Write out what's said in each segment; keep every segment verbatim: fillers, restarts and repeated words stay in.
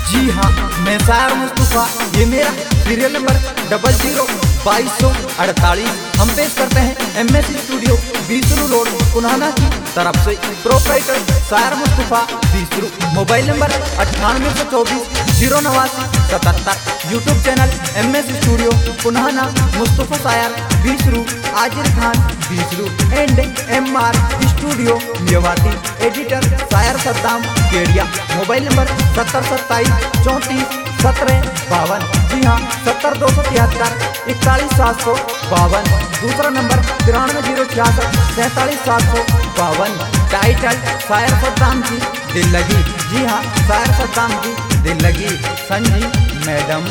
जी हाँ, मैं शायर मुस्तफा। ये मेरा सीरियल नंबर डबल जीरो बाईस सौ अड़तालीस। हम पेश करते हैं M S studio Bisru road Punhana की तरफ से। प्रोप्राइटर शायर मुस्तफा बीसरू। मोबाइल नंबर अट्ठानवे सौ चौबीस जीरो नवासी सतहत्तर। YouTube channel M S studio Punhana Mustafa शायर Bisru, Aazir Khan Bisru and M R studio Mewati. Editor शायर सद्दाम केडिया। मोबाइल नंबर सत्तर सत्ताईस चौंतीस सत्रह बावन। जी हाँ, सत्तर दो सौ तिहत्तर इकतालीस सात सौ बावन। दूसरा नंबर तिरानवे जीरो छियासठ सैंतालीस सात सौ बावन। टाइटल शायर सद्दाम की दिल लगी। जी हाँ, शायर सद्दाम की दिल लगी। संजी मैडम।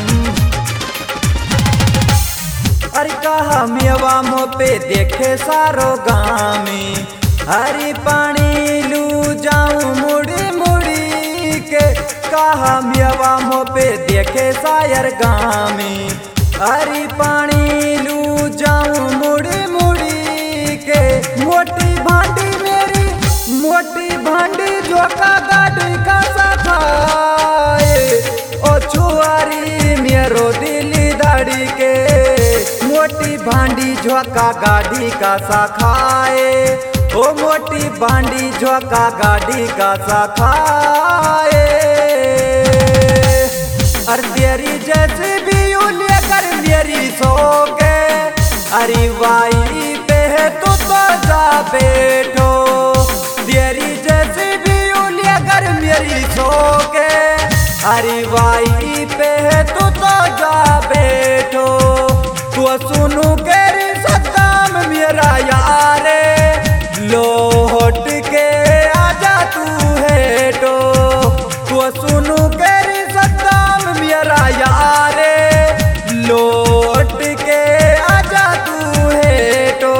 अरे कहा मेवा मो पे देखे सारो गामी, हरी पानी लू जाऊं मुड़ी मुड़ी के। कहा मेवा मो पे देखे शायर गामी, हरी पानी लू जाऊं मुड़ी मुड़ी के। मोटी भांडी मेरी मोटी भांडी झोंका गाड़ी का सखाए, ओ छुआरी मेरो दिली दाड़ी के। मोटी भांडी झोंका गाड़ी का सखाए, ओ मोटी भांडी झोंका गाड़ी का सखाए। अरे तेरी जैसी भी लेकर मेरी सो के, अरे वाई पे है तू तो जा बैठो। तेरी जैसी भी लेकर मेरी सो के, अरे वाई पे है तू तो जा बैठो। तू सुनू केरी सद्दाम मेरा यारे, लौट के आजा तू है तो। तू सुनू केरी सद्दाम मेरा यारे, लौट के आजा तू है तो।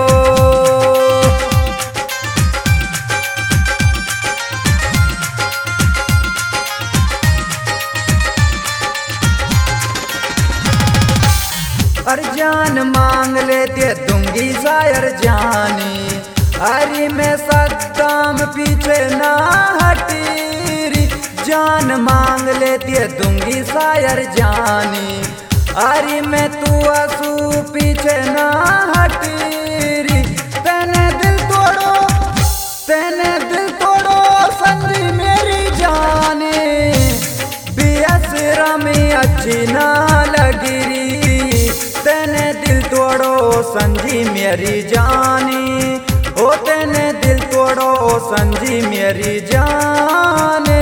अरे जान मांग ले दे दूंगी शायर जानी, अरे मैं सद्दाम पीछे ना हटी। जान मांग ले दे दूंगी शायर जानी, अरे मैं तू आंसू पीछे ना हटी। तेने दिल तोड़ो तेने दिल तोड़ो संजी मेरी जानी, बेअसरा में अच्छी ना लगी। तेने दिल तोड़ो संजी मेरी जानी, ओ तेने दिल तोड़ो संजी मेरी जाने।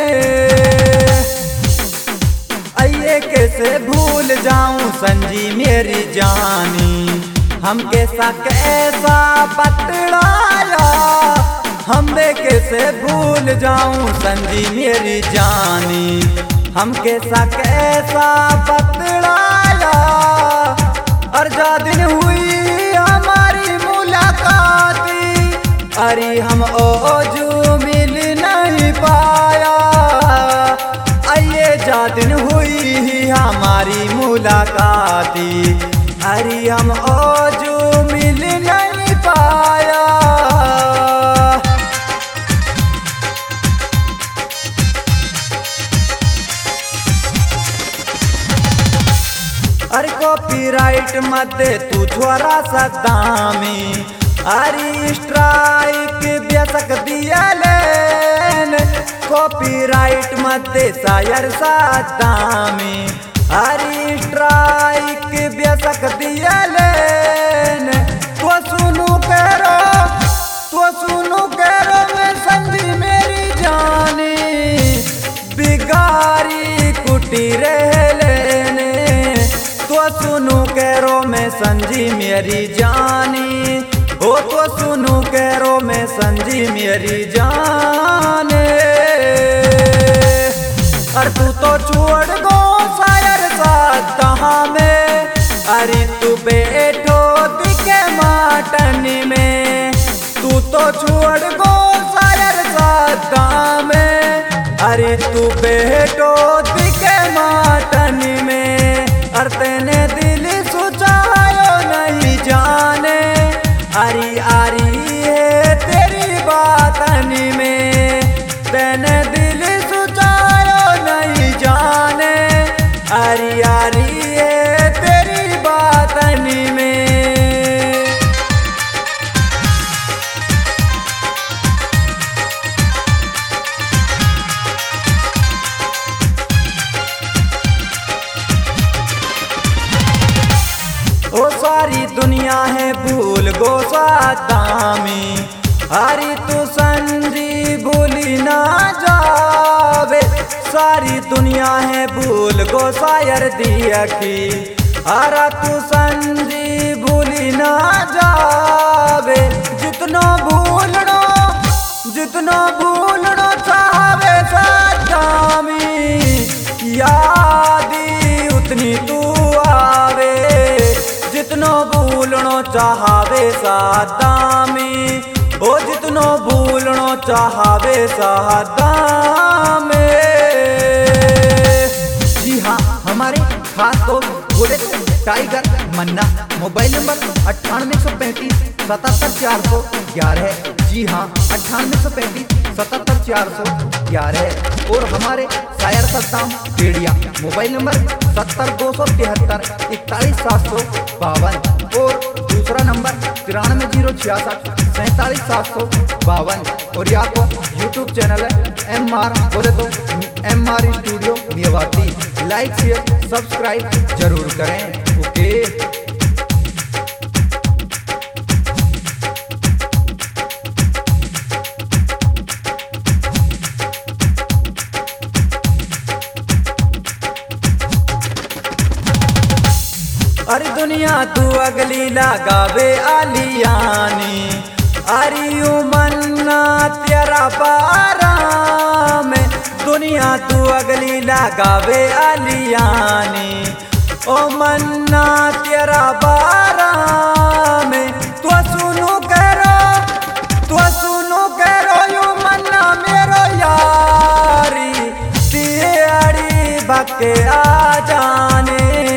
आइए कैसे भूल जाऊं संजी मेरी जानी, हम कैसा कैसा बतलाया। हम कैसे भूल जाऊं संजी मेरी जानी, हम कैसा कैसा बतलाया। और जा दिन हुई हमारी मुलाकाती, अरे हम ओजू मिल नहीं पाया। आइए जा दिन हुई हमारी मुलाकाती, अरे हम ओजू मिल नहीं पाया। अरे कॉपीराइट मत दे तू छोरा सद्दामी, अरे स्ट्राइक बेसक दिया लेन। कॉपीराइट मत दे शायर सद्दामी, अरे स्ट्राइक बेसक दिया लेन। तो सुनू करो तो सुनू करो मैं संजी मेरी जानी, बिगारी कुटी रह लेने। तो सुनू कैरो में संजी मेरी जानी, ओ तो सुनू कैरो में संजी मेरी जाने। अरे तू तो छोड़ गो शायर सद्दाम में, अरे तू बैठो दिखे माटनी में। तू तो छोड़ गो शायर सद्दाम में, अरे तू बैठो दिखे माटनी में। और तेने दिल सोचायो नहीं जाने, अरे आरी है तेरी बातनी में। तेने दिल सोचायो नहीं जाने, भूल गो सादामी। अरे तू संजी भूली ना जावे, सारी दुनिया है भूल गो शायर दिया की। अरे तू संजी भूली ना जावे, जितना भूलनो जितना भूलनो चाहे सादामी, यादी उतनी तू आवे। जितनो भूलनो चाहे सादामी, ओ जितनो भूलनो चाहे सादामी। जी हाँ, हमारे खास दोस्त बोले तो टाइगर मन्ना। मोबाइल नंबर अट्ठानवे सौ पैंतीस सतहत्तर चार सौ ग्यारह। जी हाँ, अट्ठानवे सौ पैंतीस सतहत्तर चार सौ ग्यारह। और हमारे शायर सद्दाम बेड़िया। मोबाइल नंबर सत्तर दो सौ तिहत्तर इकतालीस सात सौ बावन। और दूसरा नंबर तिरानवे जीरो छियासठ सैंतालीस सात सौ बावन। और या तो यूट्यूब चैनल है एम आर बोले तो M R studio Mewati. Like share subscribe जरूर करें। ओके। अरे दुनिया तू अगली लगावे आलियानी। अरे यू मन्ना तेरा पारा में, दुनिया तू अगली लगावे आलियानी। ओ मन्ना तेरा बारा में, तो सुनो करो तो सुनो करो यू मन्ना मेरो यारी। तेरी भक्के आ जाने,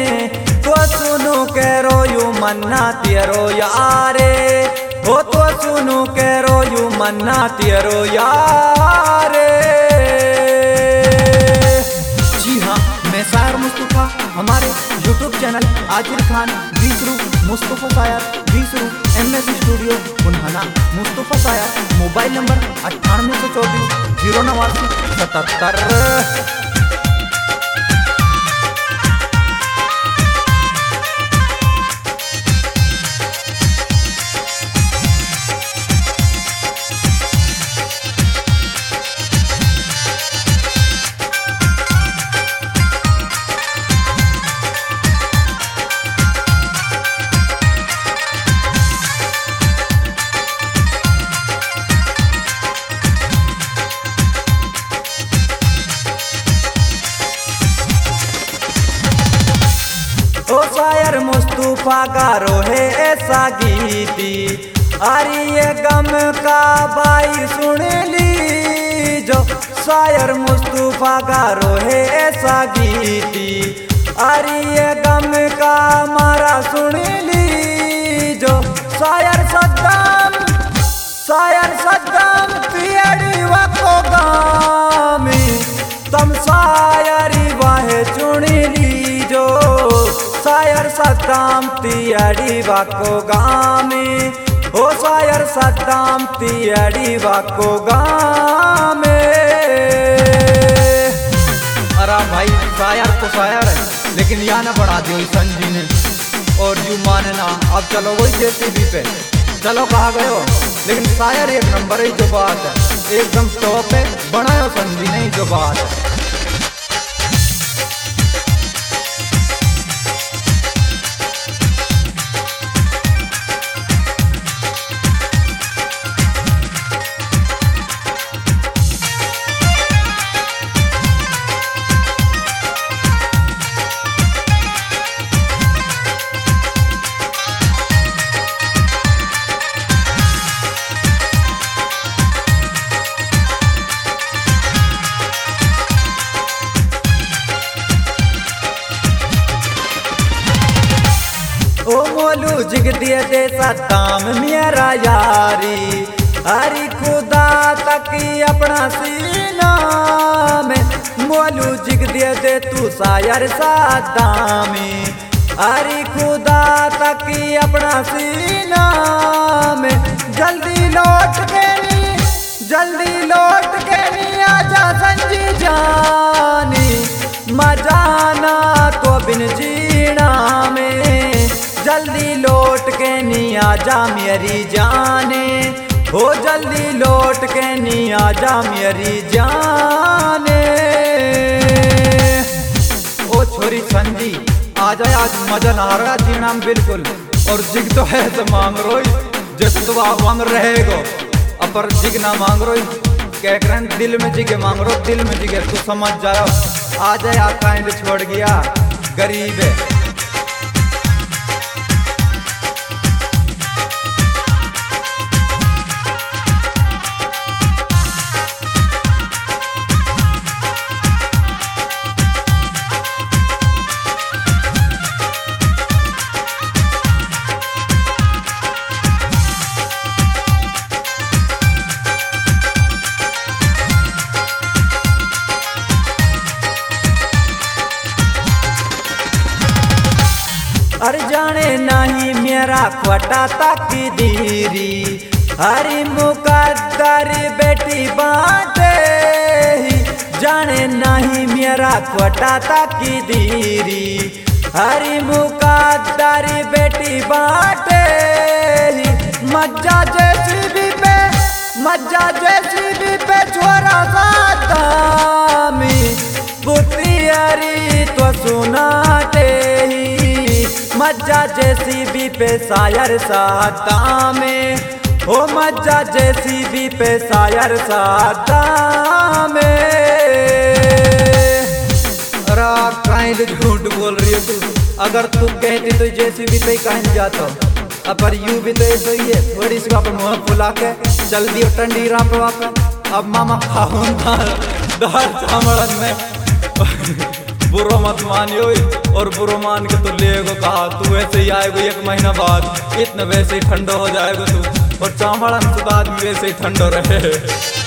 करो यू मन्ना तेरो यारे। हो तो सुनो करो यू मन्ना तेरो यारे। जी हाँ, मैं शायर मुस्तफा। हमारे यूट्यूब चैनल आजिर खान बीसरू मुस्तफा शायर Bisru M S studio Punhana Mustafa शायर। मोबाइल नंबर अट्ठानवे सौ चौबीस जीरो नवासी सतहत्तर। ओ शायर मुस्तफा गारो है ऐसा गीती। अरे ये गम का बाई सुन ली जो, शायर मुस्तफा गारो है ऐसा गीती। अरे ये गम का मारा सुन ली जो, शायर सद्दाम शायर सद्दाम पियड़ी वको गामी। तम शायरी वाहे चुन ली जो, शायर सद्दाम तियाड़ी वाको गामी। ओ शायर सद्दाम तियाड़ी वाको गामी। अरे भाई, शायर तो शायर है, लेकिन यहाँ ना बढ़ा दियो संजी ने। और यू माने ना, अब चलो वही जेसीबी पे चलो कहा गयो। लेकिन शायर एक नंबर ही जो बात है, एकदम टॉप है। बनायो संजी ने जो बात है। ओ मोलू जिग दिए दे सद्दाम मेरा यारी। हरी खुदा तक अपना सीना में, मोलू जिग दिए दे तू शायर सद्दामी। हरी खुदा तक अपना सीना में, जल्दी लौट के नी जल्दी लौट के नी आजा संजी जानी। मजाना तो बिन जीना में, जल्दी लौट के नी आजा मेरी जाने, हो जल्दी लौट के नी आजा मेरी जाने। ओ छोरी संजी आजा, आज मजा ना रहा जीना में बिल्कुल। और जिग तो है तो मांग रोई जैसे तो आप मांग रहेगो, अपर जिग ना मांग रोई कह कर दिल में जिगे मांग रो, दिल में जिगे तू समझ जाओ। आ जाए आका छोड़ गया गरीब है। अरे जाने नहीं मेरा खोटा तक दीरी, हरी मुकद्दर बेटी बाटे। जाने नहीं मेरा खोटा तक दीरी, हरी मुकद्दर बेटी बाटे। मज्जा जेसीबी पे, मज्जा जेसीबी पे छोरा सादामी, पुतियारी तो सुनाते ही। मज्जा जेसीबी पे शायर सादा में, हो मज्जा जेसीबी पे शायर सादा में। अरे कहीं तो झूठ बोल रही है तू, अगर तू कहती तो जेसीबी पे कहीं जाता। अब पर यू भी तो ऐसा ही है, थोड़ी सी वहाँ मुँह फुला के चल दियो टंडी राम पे वहाँ। अब मामा खाऊं दार चामड़न में बुरो मत मानियो, और बुरो मान के तो ले गो कहा तू वैसे ही आएगो एक महीना बाद, इतना वैसे ही ठंडो हो जाएगा तू, और चामड़न सुधार भी वैसे ही ठंडो रहे।